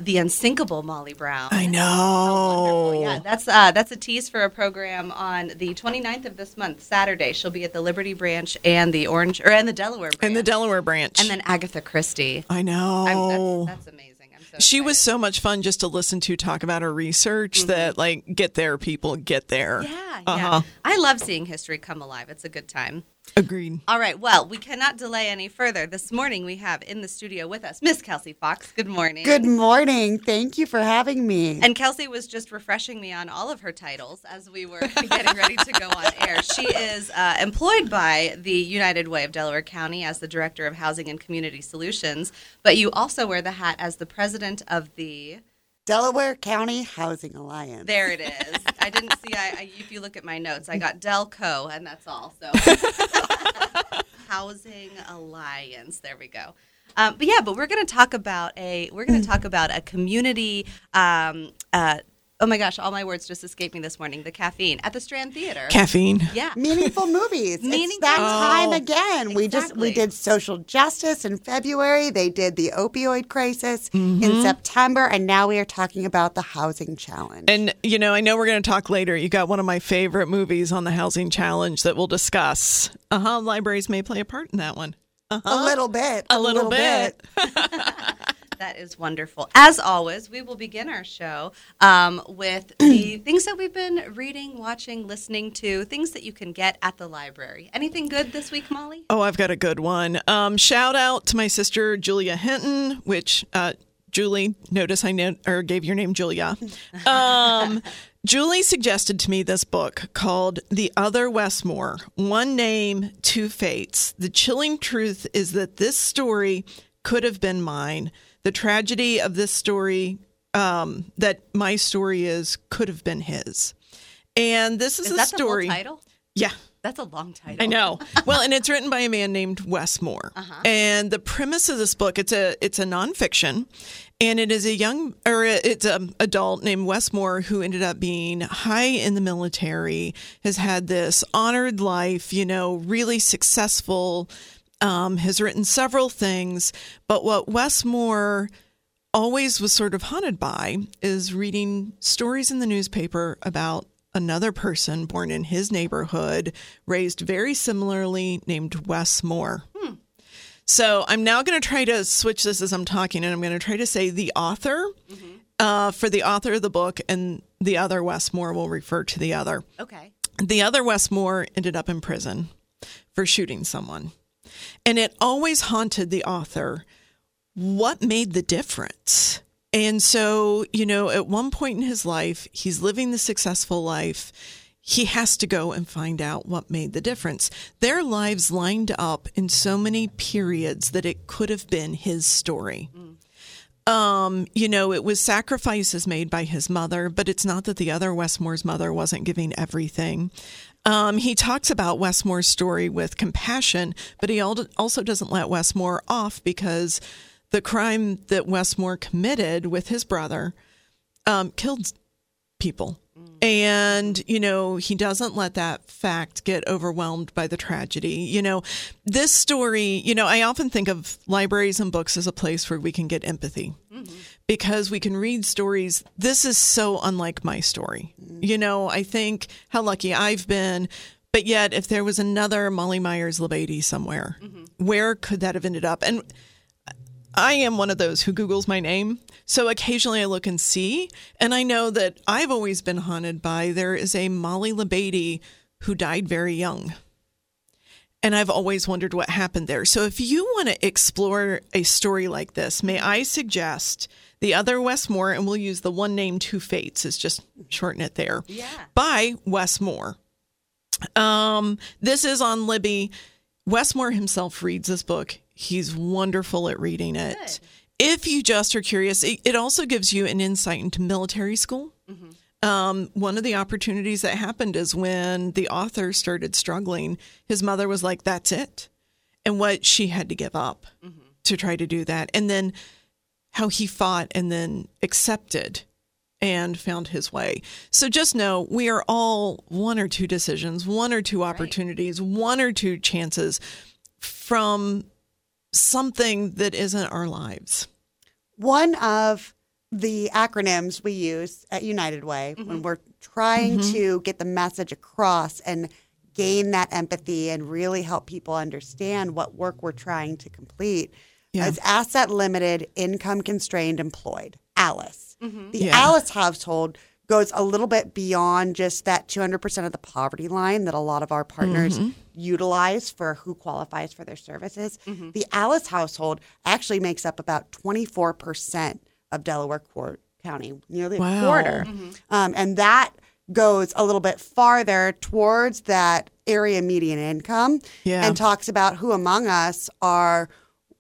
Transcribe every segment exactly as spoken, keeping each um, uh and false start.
the unsinkable Molly Brown. I know. How wonderful. Yeah, that's uh, that's a tease for a program on the twenty-ninth of this month, Saturday. She'll be at the Liberty branch and the Orange or and the Delaware branch. And the Delaware branch. And then Agatha Christie. I know. I'm, that's, that's amazing. I'm so She excited. was so much fun just to listen to talk about her research Mm-hmm. that, like, get there, people, get there. Yeah, Uh-huh. yeah. I love seeing history come alive. It's a good time. Agreed. All right. Well, we cannot delay any further. This morning we have in the studio with us Miss Kelsey Fox. Good morning. Good morning. Thank you for having me. And Kelsey was just refreshing me on all of her titles as we were getting ready to go on air. She is uh, employed by the United Way of Delaware County as the Director of Housing and Community Solutions, but you also wear the hat as the president of the... Delaware County Housing Alliance. There it is. I didn't see, I, I, if you look at my notes, I got Delco, and that's all. So, Housing Alliance. There we go. Um, but yeah, but we're going to talk about a we're going to talk about a community. Um, uh, oh my gosh, all my words just escaped me this morning. The caffeine at the Strand Theater. Caffeine. Yeah. Meaningful movies. It's Meaningful- that time Oh. again. We just Exactly. we did social justice in February. They did the opioid crisis in September, and now we are talking about the housing challenge. And, you know, I know we're going to talk later. You got one of my favorite movies on the Housing Challenge that we'll discuss. Uh-huh. Libraries may play a part in that one. Uh-huh. a little bit. A little bit. That is wonderful. As always, we will begin our show um, with the things that we've been reading, watching, listening to, things that you can get at the library. Anything good this week, Molly? Oh, I've got a good one. Um, shout out to my sister, Julia Hinton, which, uh, Julie, notice I know, or gave your name Julia. Um, Julie suggested to me this book called The Other Westmore, One Name, Two Fates. The chilling truth is that this story could have been mine. The tragedy of this story, um, that my story is, could have been his. And this is, Is a that story. the whole title? Yeah. That's a long title. I know. Well, and it's written by a man named Wes Moore. Uh-huh. And the premise of this book, it's a it's a nonfiction, and it is a young or it's an adult named Wes Moore who ended up being high in the military, has had this honored life, you know, really successful, um, has written several things. But what Wes Moore always was sort of haunted by is reading stories in the newspaper about another person born in his neighborhood, raised very similarly, named Wes Moore. Hmm. So I'm now going to try to switch this as I'm talking, and I'm going to try to say the author mm-hmm. uh, for the author of the book, and the other Wes Moore will refer to the other. Okay. The other Wes Moore ended up in prison for shooting someone. And it always haunted the author. What made the difference? And so, you know, at one point in his life, he's living the successful life. He has to go and find out what made the difference. Their lives lined up in so many periods that it could have been his story. Mm. Um, you know, it was sacrifices made by his mother, but it's not that the other Wes Moore's mother wasn't giving everything. Um, he talks about Wes Moore's story with compassion, but he also doesn't let Wes Moore off because the crime that Wes Moore committed with his brother um, killed people. Mm. And, you know, he doesn't let that fact get overwhelmed by the tragedy. You know, this story, you know, I often think of libraries and books as a place where we can get empathy mm-hmm. because we can read stories. This is so unlike my story. Mm. You know, I think how lucky I've been. But yet, if there was another Molly Myers-Labady somewhere, mm-hmm. where could that have ended up? And I am one of those who Googles my name. So occasionally I look and see, and I know that I've always been haunted by there is a Molly Labady who died very young. And I've always wondered what happened there. So if you want to explore a story like this, may I suggest The Other Wes Moore, and we'll use the One Name, Two Fates, is just shorten it there, yeah. by Wes Moore. Um, this is on Libby. Wes Moore himself reads this book. He's wonderful at reading it. Good. If you just are curious, it, it also gives you an insight into military school. Mm-hmm. Um, one of the opportunities that happened is when the author started struggling, his mother was like, that's it. And what she had to give up mm-hmm. to try to do that. And then how he fought and then accepted and found his way. So just know we are all one or two decisions, one or two opportunities, right. one or two chances from something that isn't our lives. One of the acronyms we use at United Way mm-hmm. when we're trying mm-hmm. to get the message across and gain that empathy and really help people understand what work we're trying to complete yeah. is asset limited, income constrained, employed. ALICE. Mm-hmm. The yeah. ALICE household goes a little bit beyond just that two hundred percent of the poverty line that a lot of our partners mm-hmm. utilize for who qualifies for their services. Mm-hmm. The ALICE household actually makes up about twenty-four percent of Delaware County, nearly wow. a quarter. Mm-hmm. Um, and that goes a little bit farther towards that area median income yeah. and talks about who among us are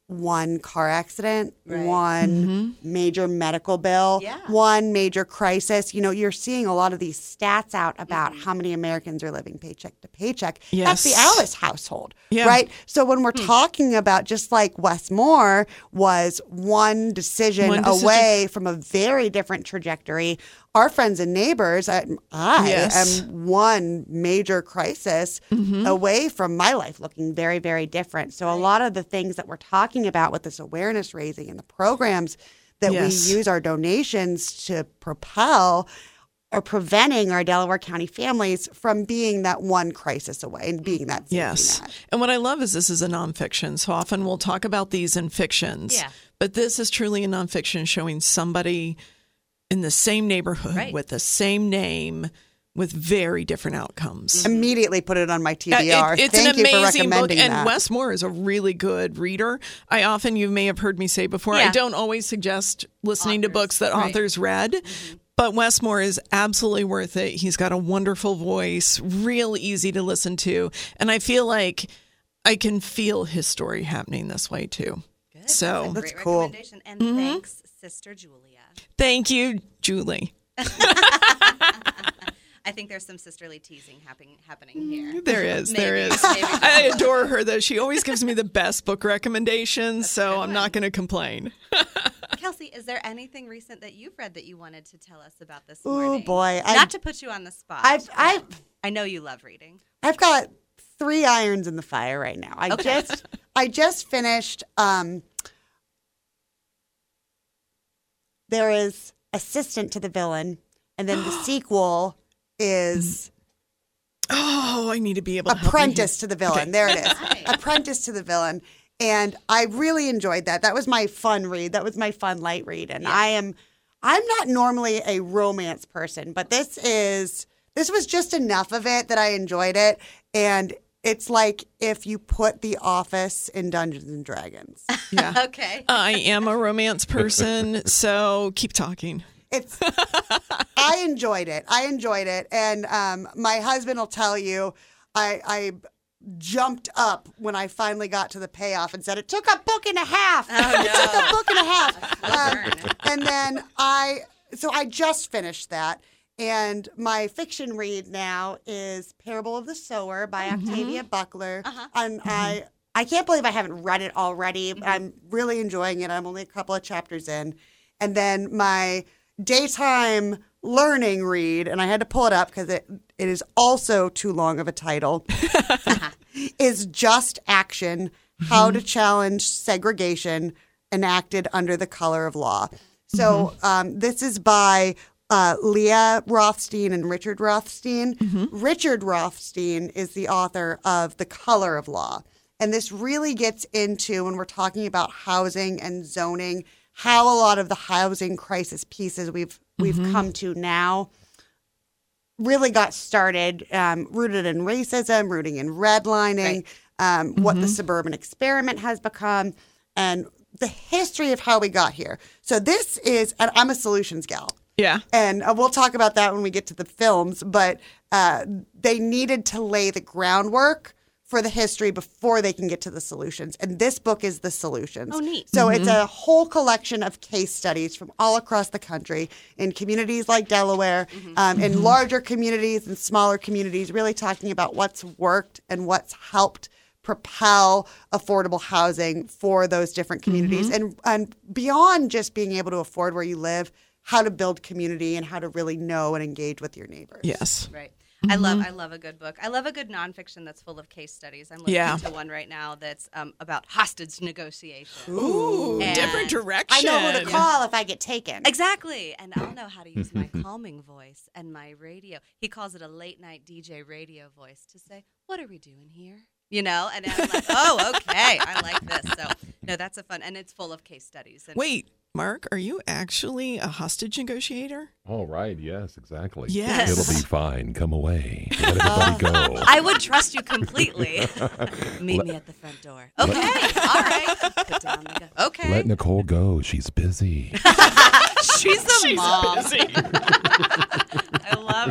one car accident, right. one mm-hmm. major medical bill, yeah. one major crisis. You know, you're seeing a lot of these stats out about mm-hmm. how many Americans are living paycheck to paycheck. Yes. That's the ALICE household, yeah. right? So when we're hmm. talking about just like Westmore was one decision, one decision away from a very different trajectory, our friends and neighbors, I, I yes. am one major crisis mm-hmm. away from my life looking very, very different. So right. a lot of the things that we're talking about with this awareness raising and the programs that yes. we use our donations to propel are preventing our Delaware County families from being that one crisis away and being that safety yes. net. And what I love is this is a nonfiction. So often we'll talk about these in fictions, yeah. but this is truly a nonfiction showing somebody in the same neighborhood right. with the same name with very different outcomes. Immediately put it on my T B R. Uh, it, it's Thank an amazing you for recommending book, and that. Wes Moore is a really good reader. I often, you may have heard me say before, yeah. I don't always suggest listening authors. to books that right. authors read, mm-hmm. but Wes Moore is absolutely worth it. He's got a wonderful voice, real easy to listen to, and I feel like I can feel his story happening this way too. Good. So that's, that's great cool. recommendation. And mm-hmm. thanks, Sister Julia. Thank you, Julie. I think there's some sisterly teasing happening happening here. There is, maybe, there is. Maybe. I adore her, though. She always gives me the best book recommendations, That's so I'm one. not going to complain. Kelsey, is there anything recent that you've read that you wanted to tell us about this Oh morning? boy, Not I've, to put you on the spot. I've, I've, I know you love reading. I've got three irons in the fire right now. I Okay. just, I just finished. Um, there is Assistant to the Villain, and then the sequel is Oh, I need to be able to Apprentice to the Villain. Okay. There it is. Nice. Apprentice to the Villain. And I really enjoyed that. That was my fun read. That was my fun light read. And Yeah. I am I'm not normally a romance person, but this is this was just enough of it that I enjoyed it. And it's like if you put The Office in Dungeons and Dragons. Yeah. Okay. I am a romance person, so keep talking. It's I enjoyed it. I enjoyed it. And um, my husband will tell you I I jumped up when I finally got to the payoff and said, it took a book and a half. Oh, It took no. a book and a half. Burn. Um, and then I, so I just finished that. And my fiction read now is Parable of the Sower by Octavia Buckler. Uh-huh. And I, I can't believe I haven't read it already. I'm really enjoying it. I'm only a couple of chapters in. And then my daytime learning read, and I had to pull it up because it, it is also too long of a title, is Just Action, How to Challenge Segregation Enacted Under the Color of Law. So um, this is by uh, Leah Rothstein and Richard Rothstein. Mm-hmm. Richard Rothstein is the author of The Color of Law. And this really gets into, when we're talking about housing and zoning, how a lot of the housing crisis pieces we've we've mm-hmm. come to now really got started, um, rooted in racism, rooting in redlining, right. um, mm-hmm. what the suburban experiment has become, and the history of how we got here. So this is, and I'm a solutions gal. Yeah. And uh, we'll talk about that when we get to the films, but uh, they needed to lay the groundwork for the history before they can get to the solutions. And this book is the solutions. Oh, neat. So Mm-hmm. it's a whole collection of case studies from all across the country in communities like Delaware, Mm-hmm. um, in Mm-hmm. larger communities and smaller communities, really talking about what's worked and what's helped propel affordable housing for those different communities. Mm-hmm. And, and beyond just being able to afford where you live, how to build community and how to really know and engage with your neighbors. Yes. Right. I love I love a good book. I love a good nonfiction that's full of case studies. I'm listening Yeah. to one right now that's um, about hostage negotiation. Ooh, And- different I direction. know who to call if I get taken. Exactly. And I'll know how to use my calming voice and my radio. He calls it a late night D J radio voice to say, "What are we doing here?" You know, and I'm like, "Oh, okay. I like this." So, no, that's a fun, and it's full of case studies. And Wait, Mark, are you actually a hostage negotiator? All right. Yes, exactly. Yes. It'll be fine. Come away. Let everybody go. I would trust you completely. Meet me at the front door. Okay. All right. Put down the gun. Okay. Let Nicole go. She's busy. She's the She's mom. busy. I love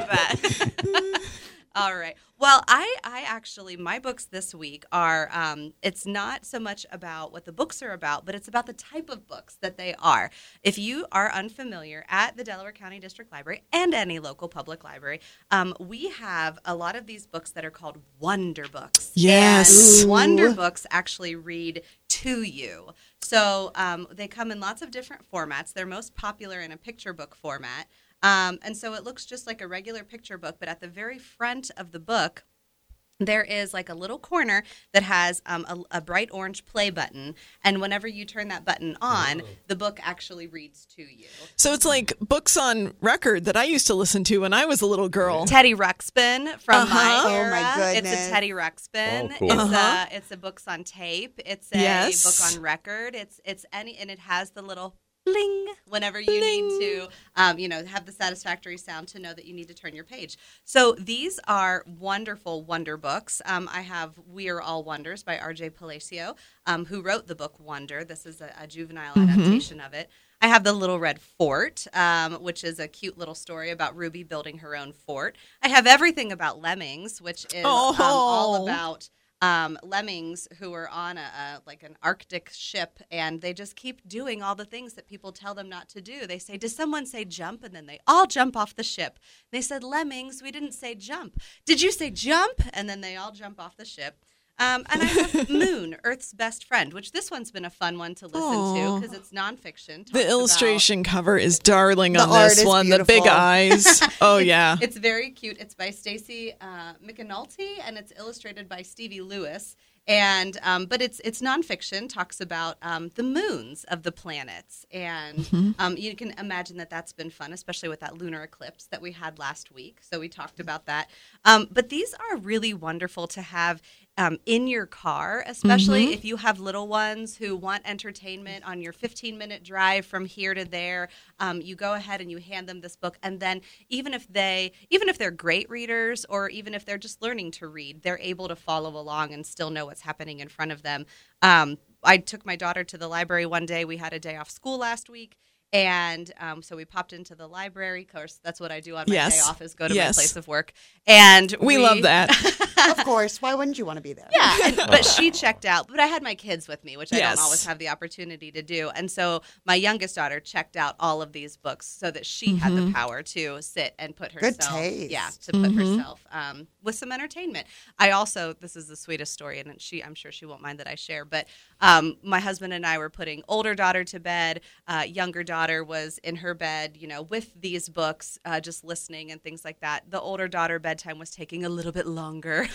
that. All right. Well, I, I actually, my books this week are, um, it's not so much about what the books are about, but it's about the type of books that they are. If you are unfamiliar, at the Delaware County District Library and any local public library, um, we have a lot of these books that are called wonder books. Yes. And wonder books actually read to you. So um, they come in lots of different formats. They're most popular in a picture book format. Um, and so it looks just like a regular picture book, but at the very front of the book, there is like a little corner that has um, a, a bright orange play button. And whenever you turn that button on, the book actually reads to you. So it's like books on record that I used to listen to when I was a little girl. Teddy Ruxpin from Uh-huh. my Oh, era. my It's goodness. a Teddy Ruxpin. Oh, cool. It's Uh-huh. a it's a books on tape. It's a Yes. book on record. It's it's any and it has the little bling whenever you Bling. need to um, you know have the satisfactory sound to know that you need to turn your page. So these are wonderful wonder books. Um, I have We Are All Wonders by R J Palacio, um, who wrote the book Wonder. This is a, a juvenile adaptation of it. I have The Little Red Fort, um, which is a cute little story about Ruby building her own fort. I have Everything About Lemmings, which is um, all Oh. about um, lemmings who are on a, a like an Arctic ship, and they just keep doing all the things that people tell them not to do. They say, "Does someone say jump?" And then they all jump off the ship. They said, "Lemmings, we didn't say jump. Did you say jump?" And then they all jump off the ship. Um, and I have Moon, Earth's Best Friend, which this one's been a fun one to listen Aw. to because it's nonfiction. Talks The about- illustration cover is darling The on art this is one. The big beautiful. eyes. Oh, yeah. It's very cute. It's by Stacy uh, McAnulty, and it's illustrated by Stevie Lewis. And um, but it's it's nonfiction. Talks about um, the moons of the planets, and Mm-hmm. um, you can imagine that that's been fun, especially with that lunar eclipse that we had last week. So we talked about that. Um, but these are really wonderful to have um, in your car, especially Mm-hmm. if you have little ones who want entertainment on your fifteen minute drive from here to there. Um, you go ahead and you hand them this book, and then even if they, even if they're great readers, or even if they're just learning to read, they're able to follow along and still know what's happening in front of them. Um, I took my daughter to the library one day. We had a day off school last week. And um, so we popped into the library. Of course, that's what I do on my Yes. day off is go to Yes. my place of work. And We love that. Of course. Why wouldn't you want to be there? Yeah, and, but she checked out. But I had my kids with me, which I Yes. don't always have the opportunity to do. And so my youngest daughter checked out all of these books so that she had the power to sit and put herself, taste. yeah, to put herself um, with some entertainment. I also, this is the sweetest story, and she, I'm sure she won't mind that I share. But um, my husband and I were putting older daughter to bed. Uh, younger daughter was in her bed, you know, with these books, uh, just listening and things like that. The older daughter bedtime was taking a little bit longer.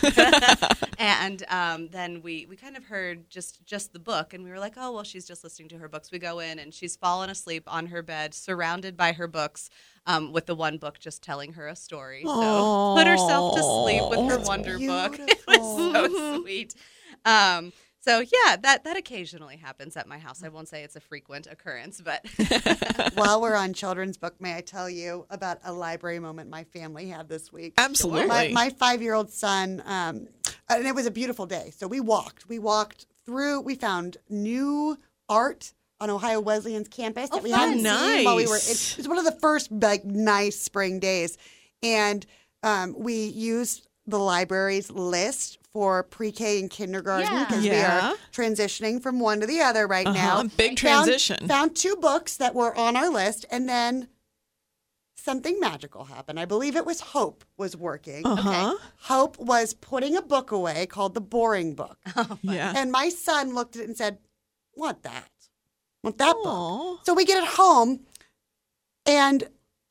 And um, then we, we kind of heard just, just the book, and we were like, oh, well, she's just listening to her books. We go in, and she's fallen asleep on her bed, surrounded by her books, um, with the one book just telling her a story. So put herself to sleep with her That's wonder book. It beautiful. was so sweet. Um, so, yeah, that, that occasionally happens at my house. I won't say it's a frequent occurrence, but While we're on children's book, may I tell you about a library moment my family had this week? Absolutely. My, my five-year-old son, um, and it was a beautiful day. So we walked. We walked through. We found new art on Ohio Wesleyan's campus that Oh, we fun. hadn't seen while we were. Nice. It was one of the first like nice spring days, and um, we used the library's list for pre-K and kindergarten Yeah. because we Yeah. are transitioning from one to the other right now. Uh-huh. Big Found- transition. Found two books that were on our list, and then something magical happened. I believe it was Hope was working. Uh-huh. Hope was putting a book away called The Boring Book. Yeah. And my son looked at it and said, want that. Want that book. Aw. So we get it home, and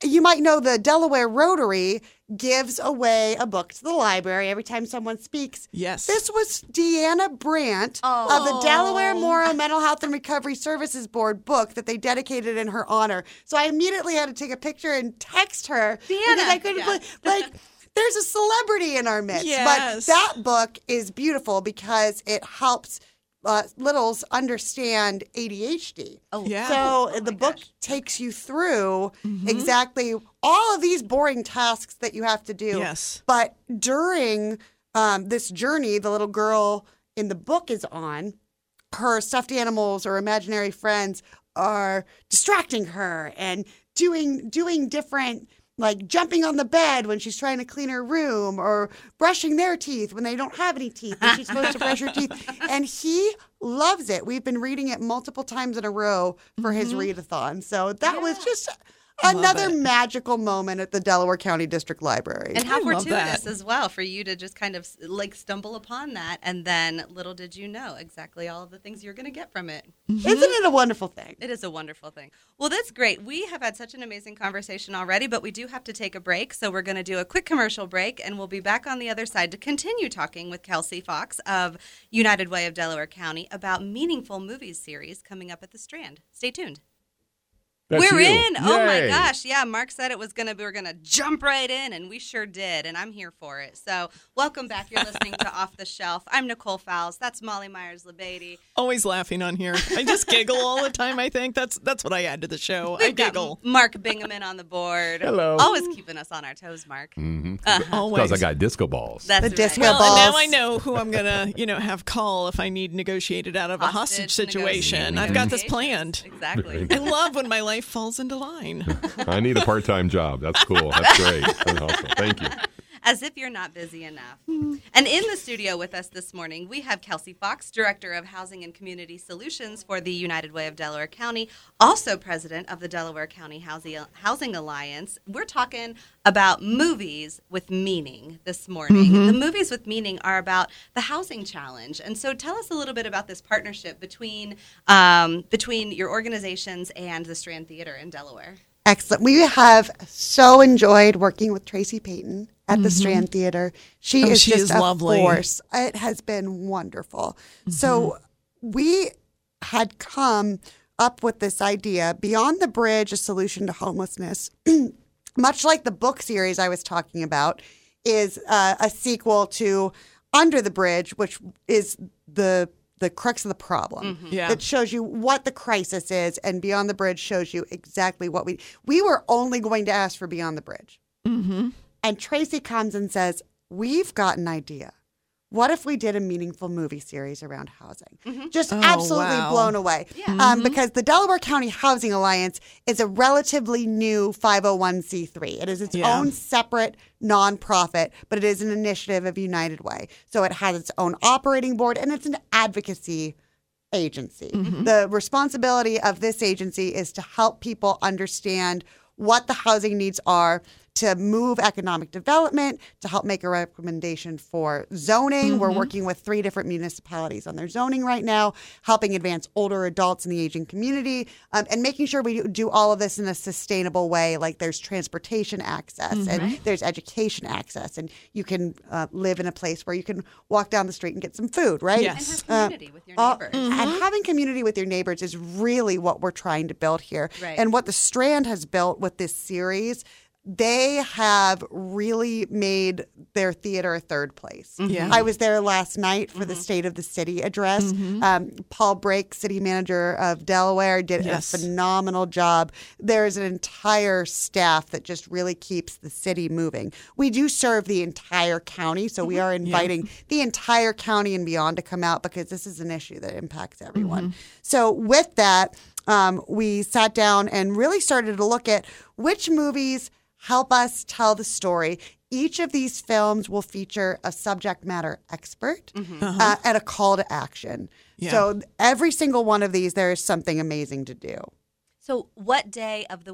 you might know the Delaware Rotary gives away a book to the library every time someone speaks. Yes. This was Deanna Brandt Oh. of the Delaware Moral Mental Health and Recovery Services Board book that they dedicated in her honor. So I immediately had to take a picture and text her because I couldn't Yeah. believe, like, there's a celebrity in our midst. Yes. But that book is beautiful because it helps uh, littles understand A D H D. Oh, Yeah. So Oh the my book gosh. takes you through exactly all of these boring tasks that you have to do. Yes. But during um, this journey, the little girl in the book is on, her stuffed animals or imaginary friends are distracting her and doing doing different, like jumping on the bed when she's trying to clean her room, or brushing their teeth when they don't have any teeth and she's supposed to brush her teeth. And he loves it. We've been reading it multiple times in a row for his readathon. So that was just Love another it. magical moment at the Delaware County District Library. And how I love fortuitous that. as well for you to just kind of like stumble upon that, and then little did you know exactly all of the things you're going to get from it. Isn't it a wonderful thing? It is a wonderful thing. Well, that's great. We have had such an amazing conversation already, but we do have to take a break. So we're going to do a quick commercial break, and we'll be back on the other side to continue talking with Kelsey Fox of United Way of Delaware County about Meaningful Movies series coming up at the Strand. Stay tuned. That's We're you. in. Oh my Yay. gosh. Yeah, Mark said it was gonna we were gonna jump right in, and we sure did, and I'm here for it. So welcome back. You're listening to Off the Shelf. I'm Nicole Fowles. That's Molly Myers-Labady. Always laughing on here. I just giggle all the time, I think. That's that's what I add to the show. I We've got giggle. Mark Bingaman on the board. Hello. Always keeping us on our toes, Mark. Mm-hmm. Always. Because I got disco balls. That's The right. disco well, balls. and now I know who I'm gonna, you know, have call if I need negotiated out of a hostage situation. negotiation- I've got this negotiations. planned. Exactly. I love when my life falls into line. I need a part-time job. That's cool. That's great. That's awesome. Thank you. As if you're not busy enough. And in the studio with us this morning, we have Kelsey Fox, Director of Housing and Community Solutions for the United Way of Delaware County, also President of the Delaware County Housing Housing Alliance. We're talking about movies with meaning this morning. The movies with meaning are about the housing challenge. And so tell us a little bit about this partnership between um, between your organizations and the Strand Theater in Delaware. Excellent. We have so enjoyed working with Tracy Payton at the Strand Theater. She Oh, is she just is a lovely. force. It has been wonderful. So we had come up with this idea, Beyond the Bridge, a solution to homelessness, much like the book series I was talking about, is uh, a sequel to Under the Bridge, which is the the crux of the problem. Yeah. It shows you what the crisis is, and Beyond the Bridge shows you exactly what we we were only going to ask for Beyond the Bridge. Mm-hmm. And Tracy comes and says, "We've got an idea. What if we did a meaningful movie series around housing?" Just Oh, absolutely wow. blown away. Yeah. Um, because the Delaware County Housing Alliance is a relatively new five oh one c three. It is its Yeah. own separate nonprofit, but it is an initiative of United Way. So it has its own operating board, and it's an advocacy agency. The responsibility of this agency is to help people understand what the housing needs are, to move economic development, to help make a recommendation for zoning. We're working with three different municipalities on their zoning right now, helping advance older adults in the aging community, um, and making sure we do all of this in a sustainable way. Like there's transportation access and there's education access, and you can uh, live in a place where you can walk down the street and get some food, right? Yes. And have community with your Uh, neighbors. And having community with your neighbors is really what we're trying to build here. Right. And what the Strand has built with this series, they have really made their theater a third place. Yeah. I was there last night for the State of the City address. Um, Paul Brake, city manager of Delaware, did Yes. a phenomenal job. There's an entire staff that just really keeps the city moving. We do serve the entire county, so we are inviting the entire county and beyond to come out because this is an issue that impacts everyone. So with that, um, we sat down and really started to look at which movies help us tell the story. Each of these films will feature a subject matter expert uh, and a call to action. Yeah. So every single one of these, there is something amazing to do. So, what day of the week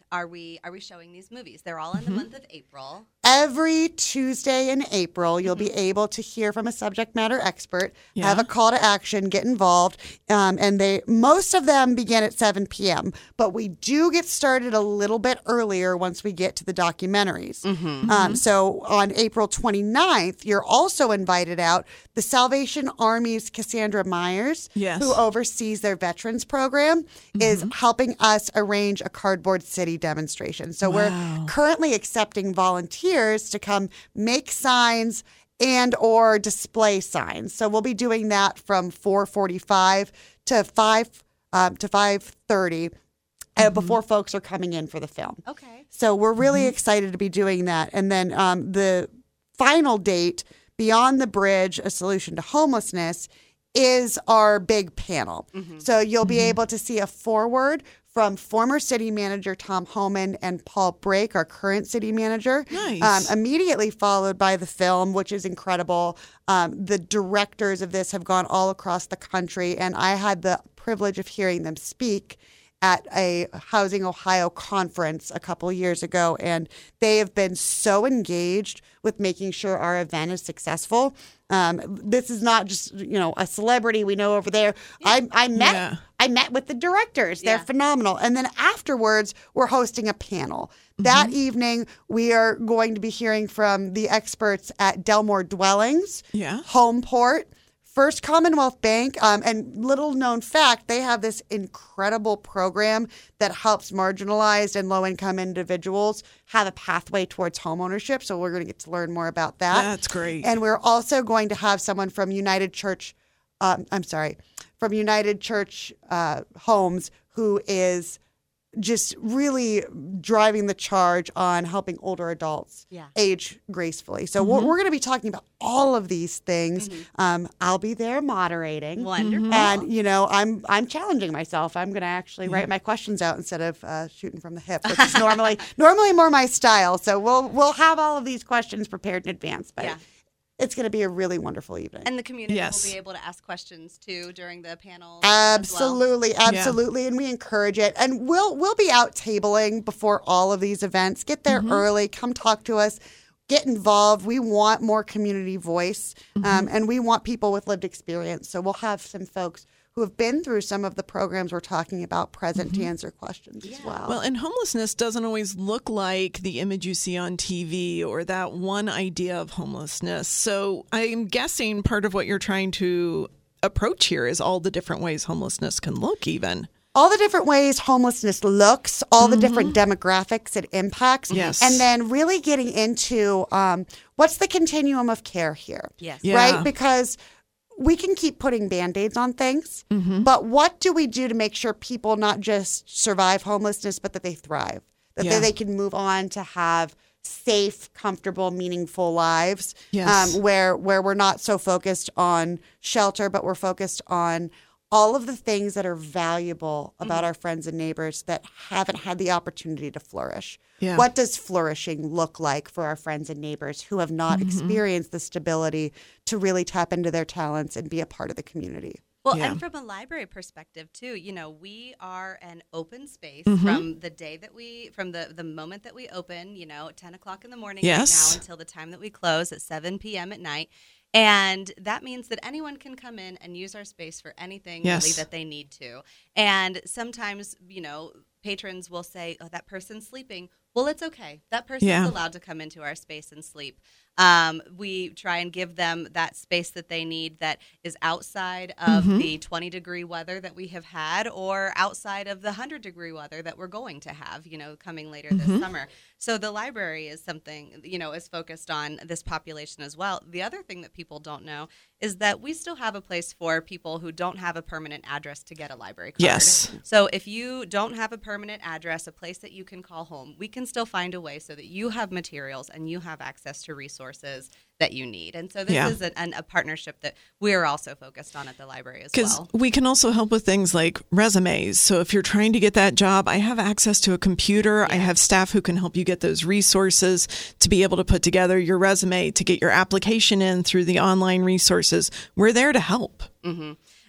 are we are we showing these movies? They're all in the month of April. Every Tuesday in April, you'll be able to hear from a subject matter expert, Yeah. have a call to action, get involved, um, and they most of them begin at seven p.m. But we do get started a little bit earlier once we get to the documentaries. Um, so on April twenty-ninth, you're also invited out. The Salvation Army's Cassandra Myers, Yes. who oversees their veterans program, is helping us arrange a Cardboard City demonstration. So Wow. we're currently accepting volunteers to come make signs and or display signs. So we'll be doing that from four forty-five to five um, to five thirty uh, before folks are coming in for the film. Okay. So we're really excited to be doing that. And then um, the final date, Beyond the Bridge, A Solution to Homelessness, is our big panel. So you'll be able to see a foreword from former city manager Tom Homan and Paul Brake, our current city manager. Nice. Um, immediately followed by the film, which is incredible. Um, the directors of this have gone all across the country, and I had the privilege of hearing them speak at a Housing Ohio conference a couple years ago, and they have been so engaged with making sure our event is successful. Um, this is not just, you know, a celebrity we know over there. I, I met Yeah. I met with the directors. They're Yeah. phenomenal. And then afterwards, we're hosting a panel. That evening, we are going to be hearing from the experts at Delmore Dwellings, Yeah. Homeport, First Commonwealth Bank, um, and little known fact, they have this incredible program that helps marginalized and low income individuals have a pathway towards homeownership. So we're going to get to learn more about that. That's great. And we're also going to have someone from United Church, um, I'm sorry, from United Church uh, Homes, who is just really driving the charge on helping older adults Yeah. age gracefully. So we're, we're going to be talking about all of these things. Um, I'll be there moderating. Wonderful. And you know, I'm I'm challenging myself. I'm going to actually write my questions out instead of uh, shooting from the hip, which is normally normally more my style. So we'll we'll have all of these questions prepared in advance. But Yeah. it's going to be a really wonderful evening. And the community Yes. will be able to ask questions too during the panel. as well. Absolutely, absolutely, and we encourage it. And we'll we'll be out tabling before all of these events. Get there early. Come talk to us. Get involved. We want more community voice, um, and we want people with lived experience. So we'll have some folks who have been through some of the programs we're talking about present to answer questions as well. Well, and homelessness doesn't always look like the image you see on T V or that one idea of homelessness. So I'm guessing part of what you're trying to approach here is all the different ways homelessness can look even. all the different ways homelessness looks, all the different demographics it impacts, Yes. and then really getting into um, what's the continuum of care here, Yes. Yeah. right? Because we can keep putting Band-Aids on things, but what do we do to make sure people not just survive homelessness, but that they thrive, that Yeah. they, they can move on to have safe, comfortable, meaningful lives, Yes. um, where where we're not so focused on shelter, but we're focused on all of the things that are valuable about our friends and neighbors that haven't had the opportunity to flourish. Yeah. What does flourishing look like for our friends and neighbors who have not experienced the stability to really tap into their talents and be a part of the community? Well, Yeah. and from a library perspective too, you know, we are an open space Mm-hmm. from the day that we, from the the moment that we open, you know, at ten o'clock in the morning Yes. right now until the time that we close at seven p.m. at night. And that means that anyone can come in and use our space for anything Yes. really that they need to. And sometimes, you know, patrons will say, oh, that person's sleeping. Well, it's okay. That person's Yeah. allowed to come into our space and sleep. Um, we try and give them that space that they need that is outside of Mm-hmm. the twenty degree weather that we have had or outside of the one hundred degree weather that we're going to have, you know, coming later Mm-hmm. this summer. So the library is something, you know, is focused on this population as well. The other thing that people don't know is that we still have a place for people who don't have a permanent address to get a library card. Yes. So if you don't have a permanent address, a place that you can call home, we can still find a way so that you have materials and you have access to resources that you need. And so this Yeah. is a, an, a partnership that we're also focused on at the library as Because well. we can also help with things like resumes. So if you're trying to get that job, I have access to a computer. I have staff who can help you get those resources to be able to put together your resume, to get your application in through the online resources. We're there to help. hmm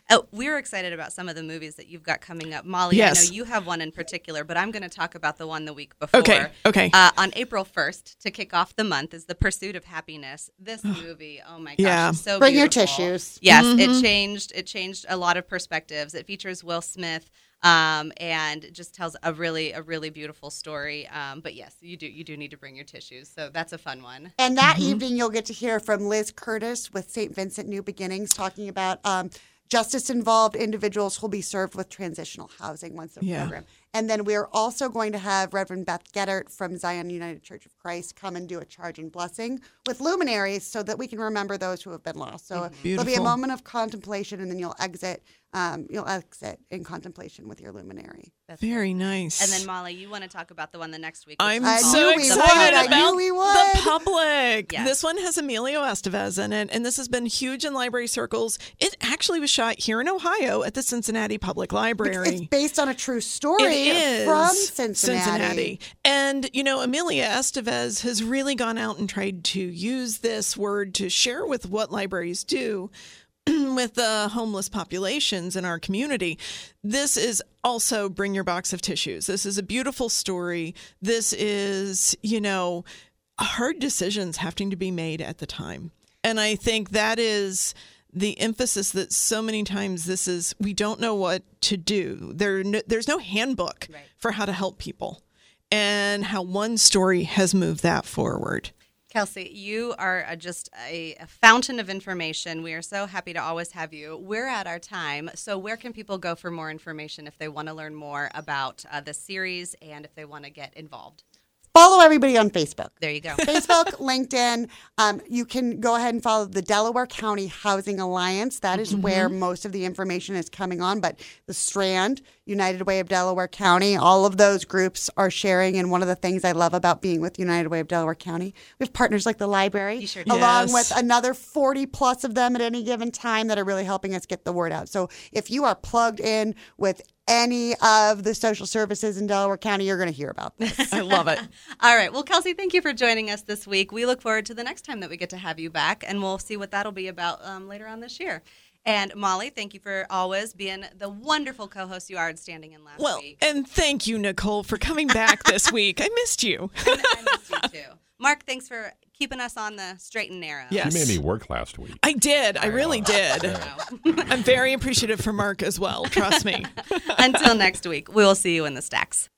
Oh, we're excited about some of the movies that you've got coming up. Molly, Yes. I know you have one in particular, but I'm going to talk about the one the week before. Okay, okay. Uh, on April first, to kick off the month, is The Pursuit of Happiness. This movie, oh my gosh, Yeah. is so Bring your beautiful. tissues. Yes, Mm-hmm. it changed. It changed a lot of perspectives. It features Will Smith. Um, and just tells a really, a really beautiful story. Um, but yes, you do, you do need to bring your tissues. So that's a fun one. And that Mm-hmm. evening, you'll get to hear from Liz Curtis with Saint Vincent New Beginnings, talking about um, justice-involved individuals who'll be served with transitional housing once the Yeah. program. And then we're also going to have Reverend Beth Geddert from Zion United Church of Christ come and do a charge and blessing with luminaries so that we can remember those who have been lost. So there'll be a Beautiful. moment of contemplation, and then you'll exit. Um, you'll exit in contemplation with your luminary. That's Very nice. And then Molly, you want to talk about the one the next week? which I'm is I so knew we excited would. I about knew we the would. public. Yes. This one has Emilio Estevez in it, and this has been huge in library circles. It actually was shot here in Ohio at the Cincinnati Public Library. It's based on a true story It is from Cincinnati. And, you know, Amelia Estevez has really gone out and tried to use this word to share with what libraries do with the homeless populations in our community. This is also Bring Your Box of Tissues. This is a beautiful story. This is, you know, hard decisions having to be made at the time. And I think that is the emphasis that so many times this is, we don't know what to do. There, no, there's no handbook Right. for how to help people, and how one story has moved that forward. Kelsey, you are a, just a, a fountain of information. We are so happy to always have you. We're at our time. So where can people go for more information if they want to learn more about uh, the series and if they want to get involved? Follow everybody on Facebook. There you go. Facebook, LinkedIn. Um, you can go ahead and follow the Delaware County Housing Alliance. That is where most of the information is coming on. But the Strand, United Way of Delaware County, all of those groups are sharing. And one of the things I love about being with United Way of Delaware County, we have partners like the library, You sure do. along Yes. with another forty plus of them at any given time that are really helping us get the word out. So if you are plugged in with any of the social services in Delaware County, you're going to hear about this. I love it. All right. Well, Kelsey, thank you for joining us this week. We look forward to the next time that we get to have you back, and we'll see what that'll be about um, later on this year. And Molly, thank you for always being the wonderful co-host you are and standing in last Well, week. and thank you, Nicole, for coming back this week. I missed you. And I missed you too. Mark, thanks for keeping us on the straight and narrow. Yes. You made me work last week. I did. I really did. I'm very appreciative for Mark as well. Trust me. Until next week, we will see you in the stacks.